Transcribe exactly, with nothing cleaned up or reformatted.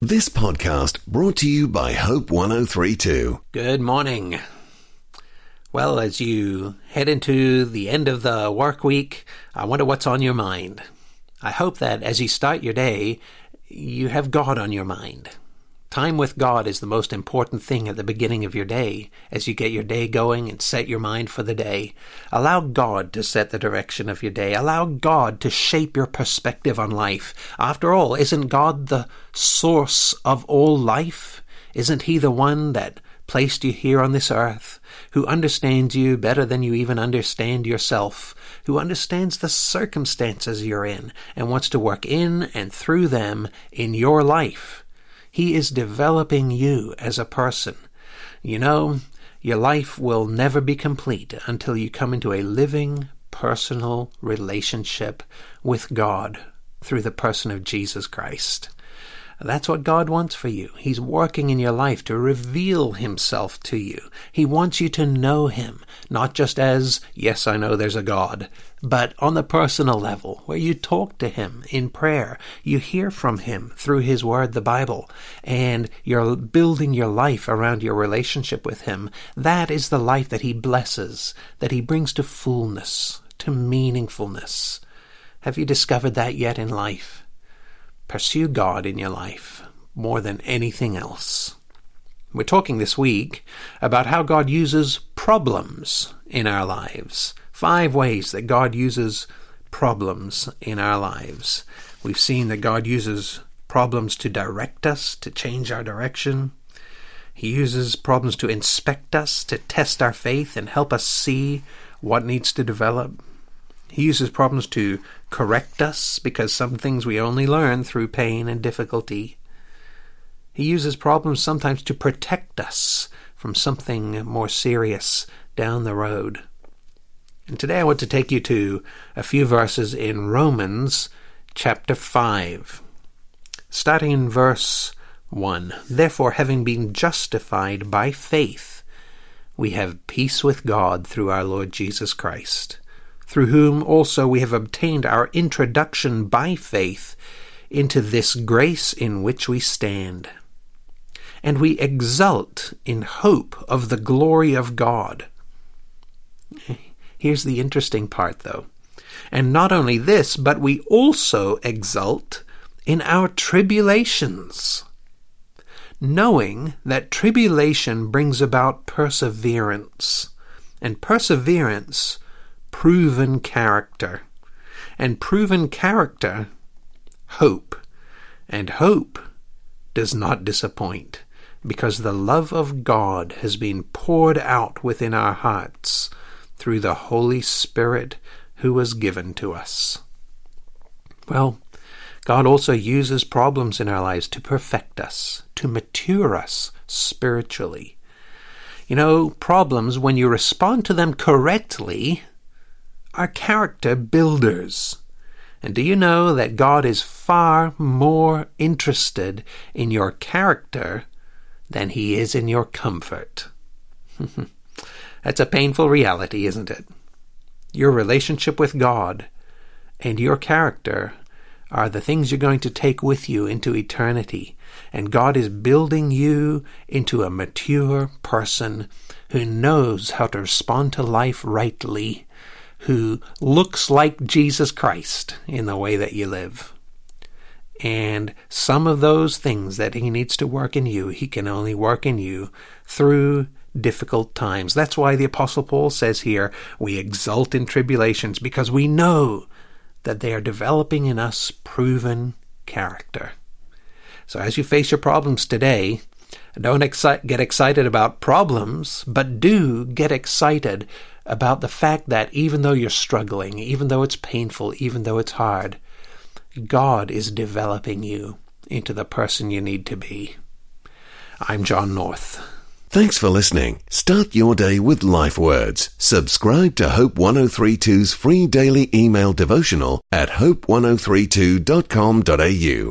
This podcast brought to you by Hope one oh three point two. Good morning. Well, as you head into the end of the work week, I wonder what's on your mind. I hope that as you start your day, you have God on your mind. Time with God is the most important thing at the beginning of your day, as you get your day going and set your mind for the day. Allow God to set the direction of your day. Allow God to shape your perspective on life. After all, isn't God the source of all life? Isn't He the one that placed you here on this earth, who understands you better than you even understand yourself, who understands the circumstances you're in and wants to work in and through them in your life? He is developing you as a person. You know, your life will never be complete until you come into a living, personal relationship with God through the person of Jesus Christ. That's what God wants for you. He's working in your life to reveal Himself to you. He wants you to know Him, not just as, yes, I know there's a God, but on the personal level, where you talk to Him in prayer. You hear from Him through His Word, the Bible, and you're building your life around your relationship with Him. That is the life that He blesses, that He brings to fullness, to meaningfulness. Have you discovered that yet in life? Pursue God in your life more than anything else. We're talking this week about how God uses problems in our lives. Five ways that God uses problems in our lives. We've seen that God uses problems to direct us, to change our direction. He uses problems to inspect us, to test our faith and help us see what needs to develop. He uses problems to correct us, because some things we only learn through pain and difficulty. He uses problems sometimes to protect us from something more serious down the road. And today I want to take you to a few verses in Romans chapter five. Starting in verse one. Therefore, having been justified by faith, we have peace with God through our Lord Jesus Christ, through whom also we have obtained our introduction by faith into this grace in which we stand. And we exult in hope of the glory of God. Here's the interesting part, though. And not only this, but we also exult in our tribulations, knowing that tribulation brings about perseverance, and perseverance proven character, and proven character, hope. And hope does not disappoint, because the love of God has been poured out within our hearts through the Holy Spirit who was given to us. Well, God also uses problems in our lives to perfect us, to mature us spiritually. You know, problems, when you respond to them correctly, are character builders. And do you know that God is far more interested in your character than He is in your comfort? That's a painful reality, isn't it? Your relationship with God and your character are the things you're going to take with you into eternity. And God is building you into a mature person who knows how to respond to life rightly, who looks like Jesus Christ in the way that you live. And some of those things that He needs to work in you, He can only work in you through difficult times. That's why the Apostle Paul says here, we exult in tribulations, because we know that they are developing in us proven character. So as you face your problems today, don't exci- get excited about problems, but do get excited about the fact that even though you're struggling, even though it's painful, even though it's hard, God is developing you into the person you need to be. I'm John North. Thanks for listening. Start your day with Life Words. Subscribe to Hope one oh three two's free daily email devotional at hope one oh three two dot com dot a u.